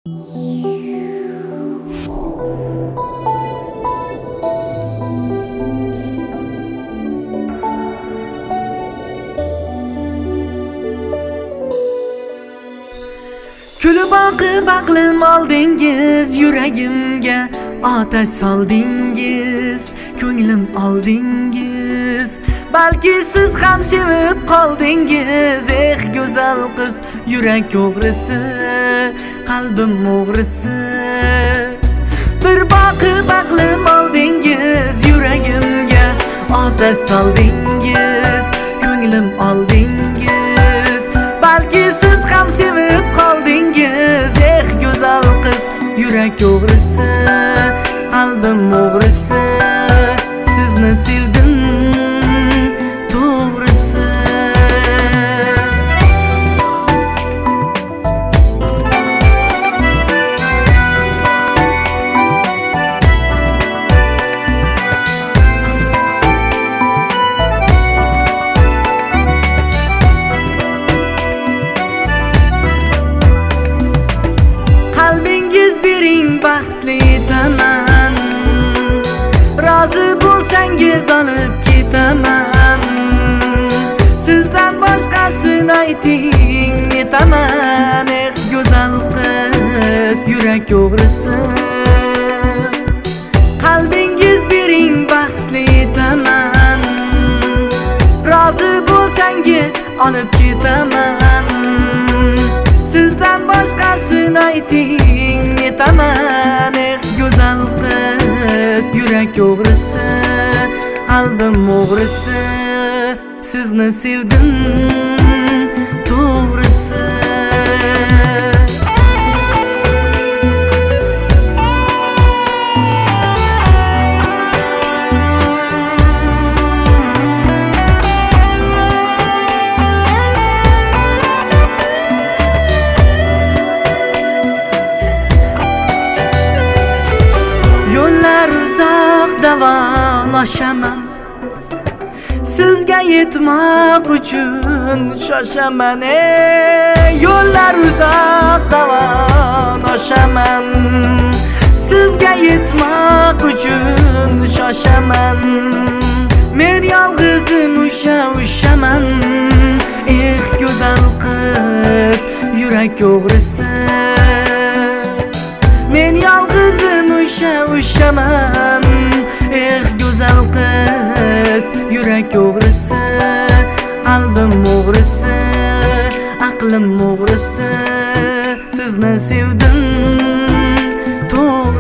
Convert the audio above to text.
Kulib boqib aqlim oldingiz, yuragimga otash soldingiz, ko'nglim oldingiz. Balki siz ham sevib qoldingiz, go'zal qiz, yurak o'g'risi, qalbim o'g'risi. Bir boqib aqlim oldingiz, yuragimga otash soldingiz, ko'nglim oldingiz. Balki siz ham sevib qoldingiz, go'zal qiz, yurak o'g'risi, qalbim o'g'risi. Sizni sevdim to'g'risi. Qalbingiz bering, baxtli etaman. Rozi bo'lsangiz olib ketaman. Sizdan boshqasini ayting, netaman. Go'zal qiz, yurak o'g'risi. Qalbingiz bering, baxtli etaman. Rozi bo'lsangiz olib ketaman. Sizdan boshqasini ayting, netaman. Go'zal qiz, yurak o'g'risi, qalbim o'g'risi. Sizni sevdim to'g'risi. Yo'llar uzoq davomlashaman, sizga yetmoq uchun shoshaman. Yo'llar uzoq davomlashaman, sizga yetmoq uchun shoshaman. Men yolg'izim ushaman, go'zal qiz, yurak o'g'risi. Men yolg'izim ushaman, go'zal qiz, yurak o'g'risi, qalbim o'g'risi, aqlim o'g'risi. Sizni sevdim to'g'risi.